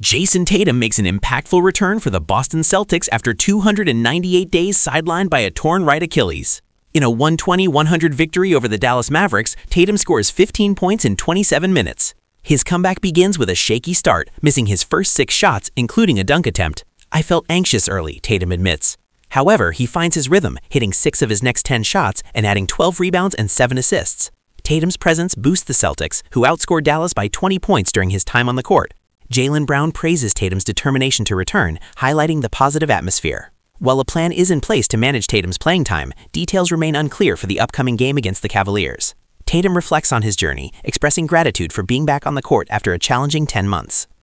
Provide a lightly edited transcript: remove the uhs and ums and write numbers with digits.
Jason Tatum makes an impactful return for the Boston Celtics after 298 days sidelined by a torn right Achilles. In a 120-100 victory over the Dallas Mavericks, Tatum scores 15 points in 27 minutes. His comeback begins with a shaky start, missing his first 6 shots, including a dunk attempt. "I felt anxious early," Tatum admits. However, he finds his rhythm, hitting 6 of his next 10 shots and adding 12 rebounds and 7 assists. Tatum's presence boosts the Celtics, who outscored Dallas by 20 points during his time on the court. Jaylen Brown praises Tatum's determination to return, highlighting the positive atmosphere. While a plan is in place to manage Tatum's playing time, details remain unclear for the upcoming game against the Cavaliers. Tatum reflects on his journey, expressing gratitude for being back on the court after a challenging 10 months.